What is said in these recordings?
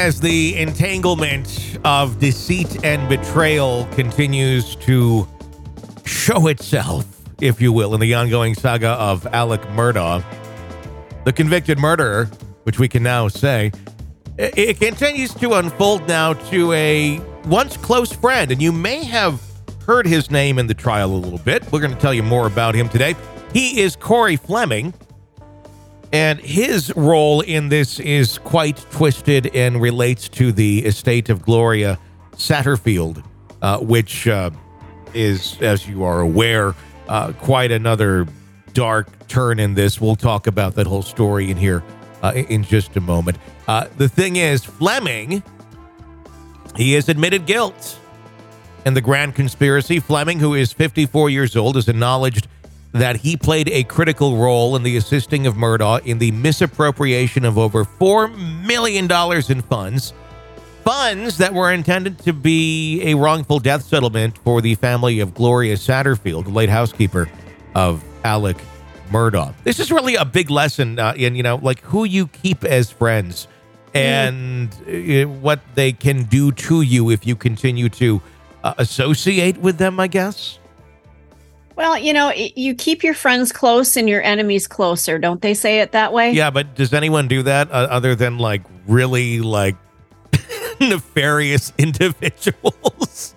as the entanglement of deceit and betrayal continues to show itself, if you will, in the ongoing saga of Alec Murdaugh, the convicted murderer, which we can now say, it continues to unfold now to a once close friend, and you may have heard his name in the trial a little bit. We're going to tell you more about him today. He is Corey Fleming, and his role in this is quite twisted and relates to the estate of Gloria Satterfield, which is, as you are aware, quite another dark turn in this. We'll talk about that whole story in here in just a moment. The thing is, Fleming, he has admitted guilt in the grand conspiracy. Fleming, who is 54 years old, has acknowledged that he played a critical role in the assisting of Murdaugh in the misappropriation of over $4 million in funds that were intended to be a wrongful death settlement for the family of Gloria Satterfield, the late housekeeper of Alec Murdaugh. This is really a big lesson in, like who you keep as friends and what they can do to you if you continue to associate with them, I guess. Well, you keep your friends close and your enemies closer. Don't they say it that way? Yeah, but does anyone do that other than really nefarious individuals?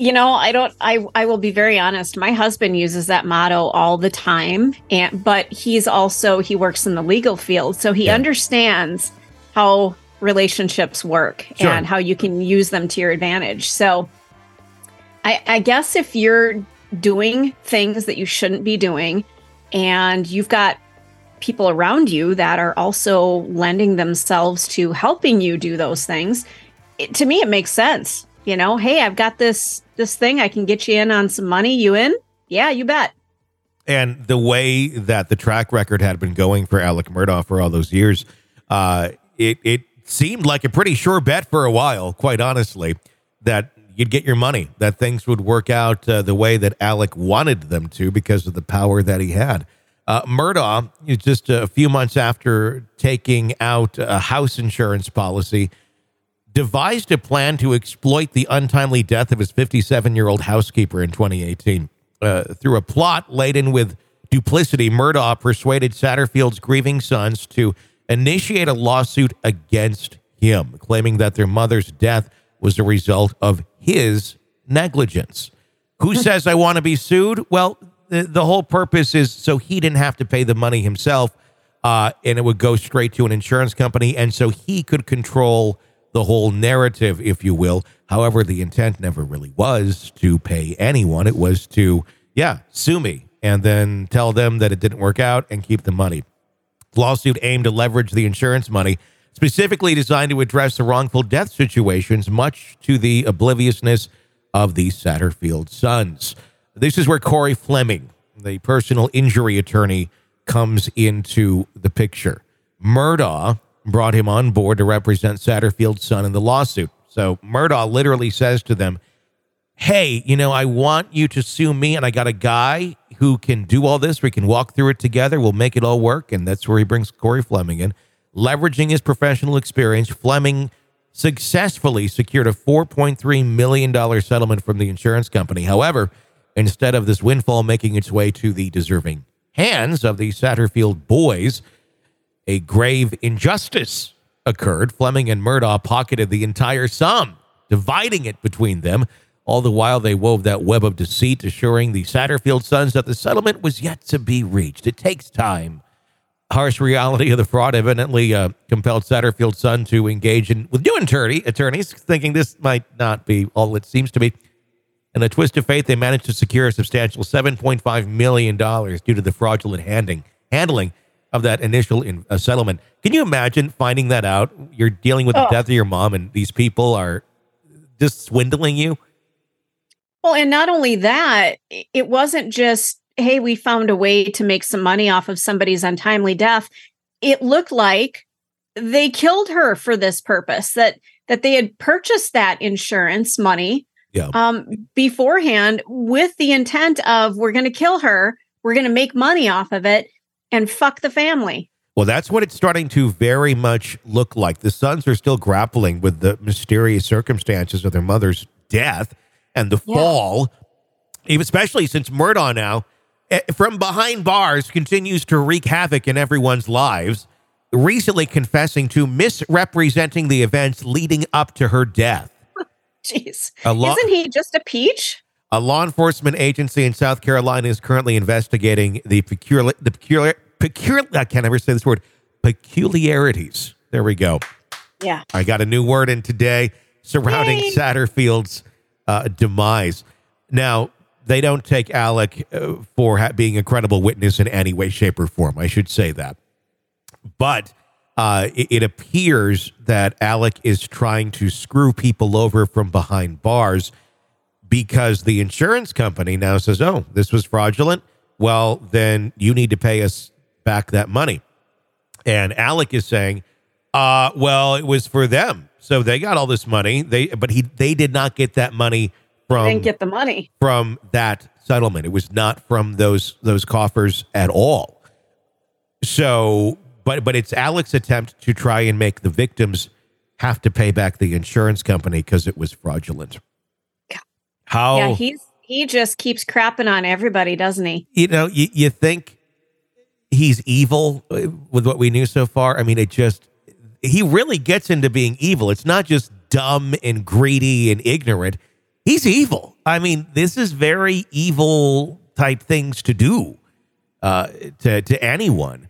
I will be very honest. My husband uses that motto all the time, but he works in the legal field, so he understands how relationships work and how you can use them to your advantage. So I guess if you're doing things that you shouldn't be doing and you've got people around you that are also lending themselves to helping you do those things, to me it makes sense. Hey, I've got this thing, I can get you in on some money. You in? Yeah, you bet. And the way that the track record had been going for Alec Murdaugh for all those years, it seemed like a pretty sure bet for a while, quite honestly, that you'd get your money, that things would work out the way that Alec wanted them to because of the power that he had. Murdaugh, just a few months after taking out a house insurance policy, devised a plan to exploit the untimely death of his 57-year-old housekeeper in 2018. Through a plot laden with duplicity, Murdaugh persuaded Satterfield's grieving sons to initiate a lawsuit against him, claiming that their mother's death was a result of his negligence. Who says I want to be sued? Well, the whole purpose is so he didn't have to pay the money himself, and it would go straight to an insurance company, and so he could control the whole narrative, if you will. However, the intent never really was to pay anyone. It was to, sue me, and then tell them that it didn't work out and keep the money. The lawsuit aimed to leverage the insurance money, specifically designed to address the wrongful death situations, much to the obliviousness of the Satterfield sons. This is where Corey Fleming, the personal injury attorney, comes into the picture. Murdaugh brought him on board to represent Satterfield's son in the lawsuit. So Murdaugh literally says to them, hey, I want you to sue me, and I got a guy who can do all this. We can walk through it together. We'll make it all work. And that's where he brings Corey Fleming in. Leveraging his professional experience, Fleming successfully secured a $4.3 million settlement from the insurance company. However, instead of this windfall making its way to the deserving hands of the Satterfield boys, a grave injustice occurred. Fleming and Murdaugh pocketed the entire sum, dividing it between them. All the while, they wove that web of deceit, assuring the Satterfield sons that the settlement was yet to be reached. It takes time. Harsh reality of the fraud evidently compelled Satterfield's son to engage with new attorneys, thinking this might not be all it seems to be. In a twist of fate, they managed to secure a substantial $7.5 million due to the fraudulent handling of that initial settlement. Can you imagine finding that out? You're dealing with the death of your mom, and these people are just swindling you? Well, and not only that, it wasn't just, hey, we found a way to make some money off of somebody's untimely death. It looked like they killed her for this purpose, that they had purchased that insurance money beforehand with the intent of, we're going to kill her, we're going to make money off of it, and fuck the family. Well, that's what it's starting to very much look like. The sons are still grappling with the mysterious circumstances of their mother's death and the fall, especially since Murdaugh now, from behind bars, continues to wreak havoc in everyone's lives, recently confessing to misrepresenting the events leading up to her death. Jeez. Isn't he just a peach? A law enforcement agency in South Carolina is currently investigating the I can't ever say this word, peculiarities. There we go. Yeah. I got a new word in today surrounding Satterfield's demise. Now, they don't take Alec for being a credible witness in any way, shape, or form. I should say that. But it appears that Alec is trying to screw people over from behind bars because the insurance company now says, oh, this was fraudulent. Well, then you need to pay us back that money. And Alec is saying, well, it was for them. So they got all this money. They did not get that money from didn't get the money from that settlement. It was not from those coffers at all. So, but it's Alec's attempt to try and make the victims have to pay back the insurance company because it was fraudulent. How? Yeah, he just keeps crapping on everybody, doesn't he? You know, you think he's evil with what we knew so far. I mean, he really gets into being evil. It's not just dumb and greedy and ignorant. He's evil. I mean, this is very evil type things to do to anyone.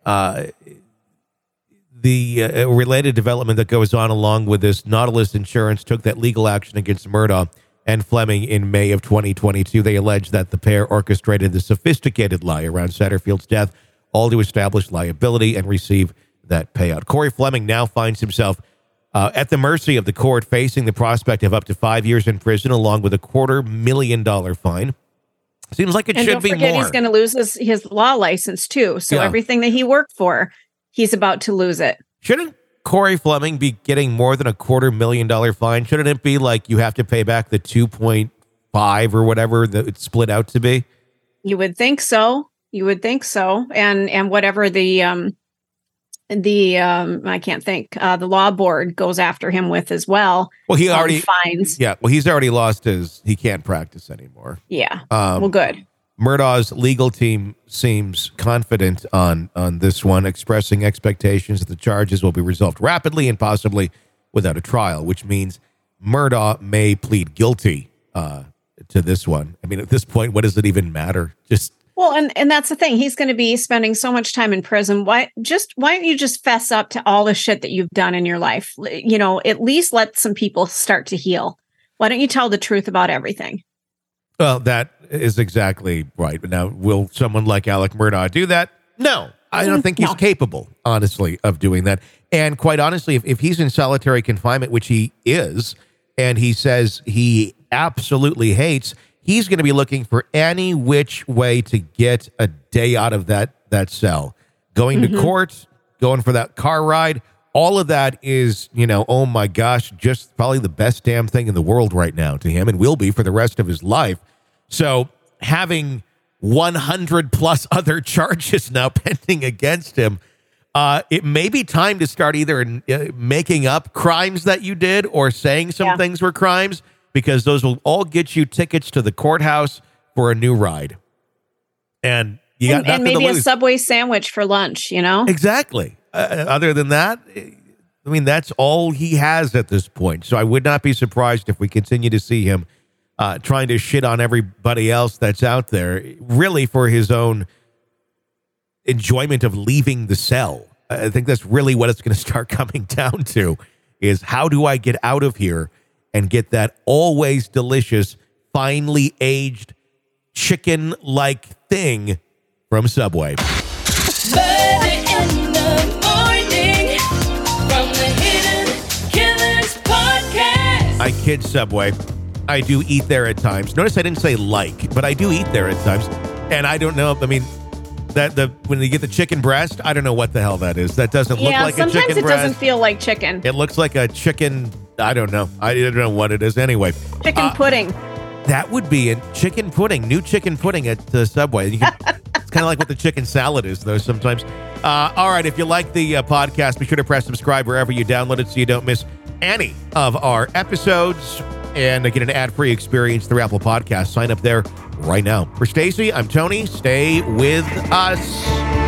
The related development that goes on along with this, Nautilus Insurance took that legal action against Murdaugh and Fleming in May of 2022. They allege that the pair orchestrated the sophisticated lie around Satterfield's death, all to establish liability and receive that payout. Corey Fleming now finds himself at the mercy of the court, facing the prospect of up to 5 years in prison, along with a $250,000 fine. Seems like it should be more. He's going to lose his law license too. So everything that he worked for, he's about to lose it. Shouldn't Corey Fleming be getting more than a $250,000 fine? Shouldn't it be like you have to pay back the 2.5 or whatever that it's split out to be? You would think so. And whatever the I can't think, the law board goes after him with as well. Well, he already fines. Yeah. Well, he's already lost he can't practice anymore. Yeah. Well, good. Murdaugh's legal team seems confident on this one, expressing expectations that the charges will be resolved rapidly and possibly without a trial, which means Murdaugh may plead guilty to this one. I mean, at this point, what does it even matter? Well, and that's the thing. He's going to be spending so much time in prison. Why don't you just fess up to all the shit that you've done in your life? You know, at least let some people start to heal. Why don't you tell the truth about everything? Well, that is exactly right. But now, will someone like Alec Murdaugh do that? No, I don't think he's capable, honestly, of doing that. And quite honestly, if he's in solitary confinement, which he is, and he says he absolutely hates, he's going to be looking for any which way to get a day out of that cell. Going to court, going for that car ride, all of that is, oh my gosh, just probably the best damn thing in the world right now to him, and will be for the rest of his life. So having 100 plus other charges now pending against him, it may be time to start either making up crimes that you did or saying some things were crimes, because those will all get you tickets to the courthouse for a new ride. And you got nothing to lose. And maybe a Subway sandwich for lunch, Exactly. Other than that, I mean, that's all he has at this point. So I would not be surprised if we continue to see him trying to shit on everybody else that's out there, really for his own enjoyment of leaving the cell. I think that's really what it's going to start coming down to, is how do I get out of here and get that always delicious, finely aged, chicken-like thing from Subway. Murder in the morning from the Hidden Killers podcast. I kid Subway. I do eat there at times. Notice I didn't say like, but I do eat there at times. And I don't know. I mean, when you get the chicken breast, I don't know what the hell that is. That doesn't look like a chicken breast. Sometimes it doesn't feel like chicken. It looks like a chicken. I don't know. I don't know what it is anyway. Chicken pudding. That would be a chicken pudding, new chicken pudding at the Subway. It's kind of like what the chicken salad is, though, sometimes. All right, if you like the podcast, be sure to press subscribe wherever you download it so you don't miss any of our episodes and get an ad-free experience through Apple Podcasts. Sign up there right now. For Stacy, I'm Tony. Stay with us.